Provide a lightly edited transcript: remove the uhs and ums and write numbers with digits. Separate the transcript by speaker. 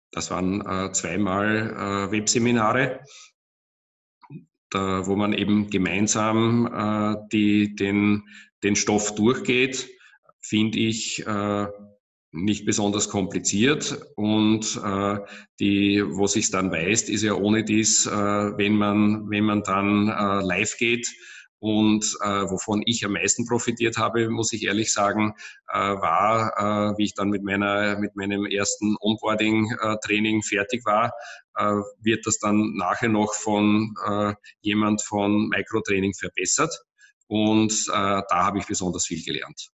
Speaker 1: Das waren zweimal Webseminare, wo man eben gemeinsam den Stoff durchgeht, finde ich nicht besonders kompliziert, und wo sich's dann weist, ist ja ohne dies, wenn man dann live geht. Und wovon ich am meisten profitiert habe, muss ich ehrlich sagen, war, wie ich dann mit meinem ersten Onboarding-Training fertig war, wird das dann nachher noch von jemand von Microtraining verbessert. Und da habe ich besonders viel gelernt.